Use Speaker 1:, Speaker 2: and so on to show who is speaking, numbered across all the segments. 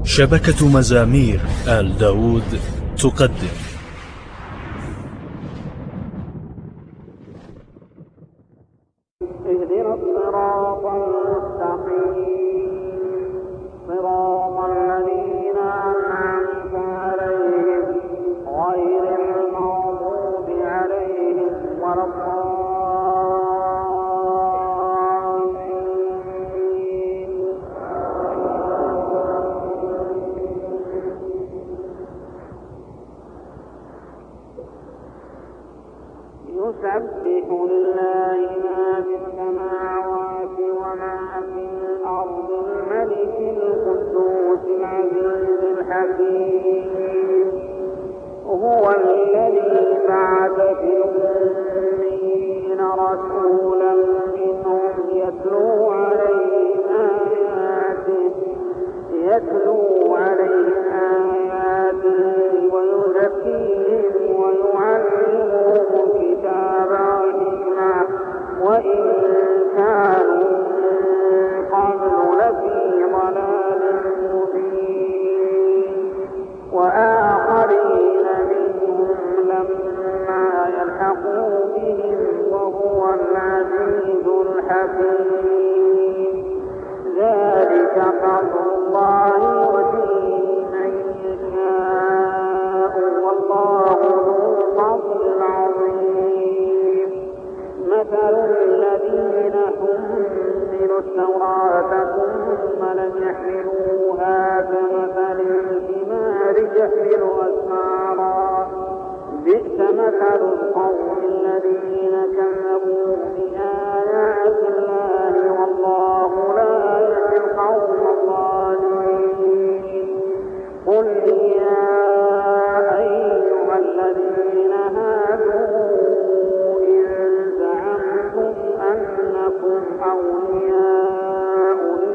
Speaker 1: شبكة مزامير آل داود تقدم
Speaker 2: اهدنا الصراط المستقيم صراط الذين أنعمت عليهم غير المغضوب عليهم ولا الضالين. يسبح لله ما في السماوات وما في الأرض الملك القدوس العزيز الحكيم. هو الذي بعث في الأميين رسولا منهم يتلو عليهم آياته ويزكيهم ويعلمهم الكتاب والحكمة وإن كانوا من قبل لفي ضلال مبين وآخرين منهم لما يلحقوا بهم وهو العزيز الحكيم. ذلك فضل الله يؤتيه من يشاء والله ذو الفضل العظيم. مثل الذين حملوا التوراة ثم لم يحملوها كمثل الحمار يحمل أسفارا بئس مثل القوم الذين كذبوا بآيات الله والله لا يهدي القوم الظالمين. قل يا أيها الذين هادوا إن زعمتم أنكم أولياء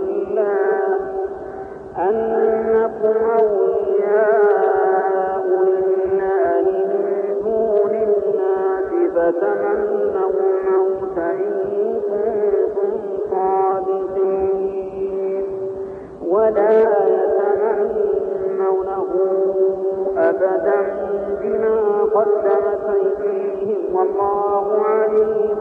Speaker 2: لله من دون الناس فتمنوا الموت إن كنتم صادقين ولا يتمنونه أبدا بما قدمت أيديهم والله عليم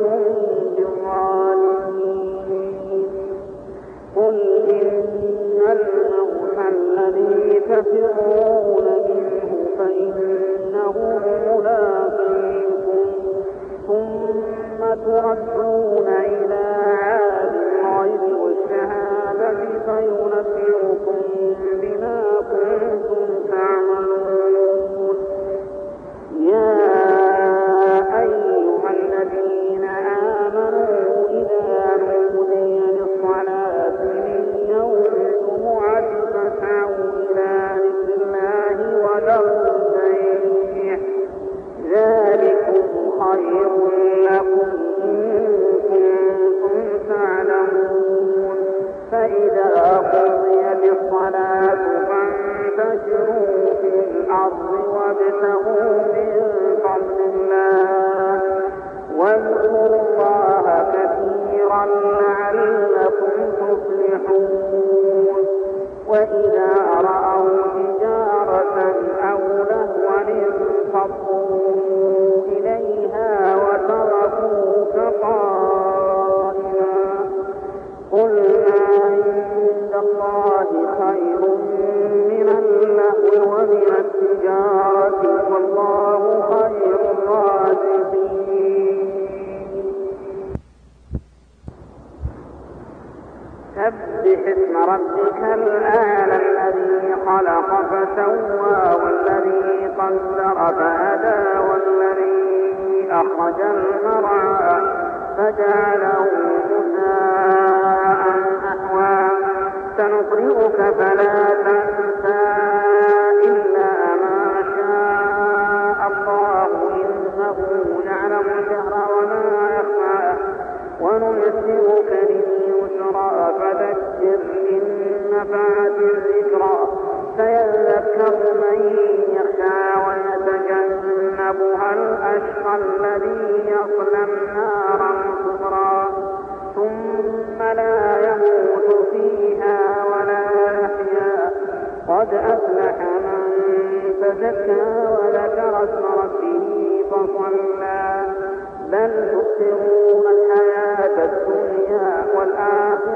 Speaker 2: بالظالمين. قل إن الموت الذي تفرون منه فإنه ملاقيكم ثم تردون إلى عالم الغيب والشهادة فينبئكم بما كنتم تعملون. يا أيها الذين آمنوا إذا نودي للصلاة من يوم الجمعة فاسعوا إلى ذكر الله وذروا البيع ذلكم خير لكم إن كنتم تعلمون. فإذا قضيت الصلاة فانتشروا في الأرض وابتغوا من فضل الله واذكروا الله كثيرا لعلكم تفلحون. وإذا رأوا تجارة أو لهوا انفضوا إليها وتركوك قائما. قل ما عند الله خير من اللهو ومن التجارة والله خير الرازقين. سبح اسم ربك الأعلى الذي خلق فسوى والذي قدر فهدى والذي أخرج المرعى فجعله غثاء أحوى. سنقرئك فلا تنسى إلا ما شاء الله إنه يعلم الجهر وما يخفى ونيسرك لليسرى فذكر إن نفعت الذكرى سيذكر من يخشى ويتجنبها الأشقى الذي يصلى النار الكبرى ثم لا يموت فيها ولا يحيا قد أفلح من تزكى وذكر اسم ربه فصلى بل تؤثرون الحياة الدنيا والآخرة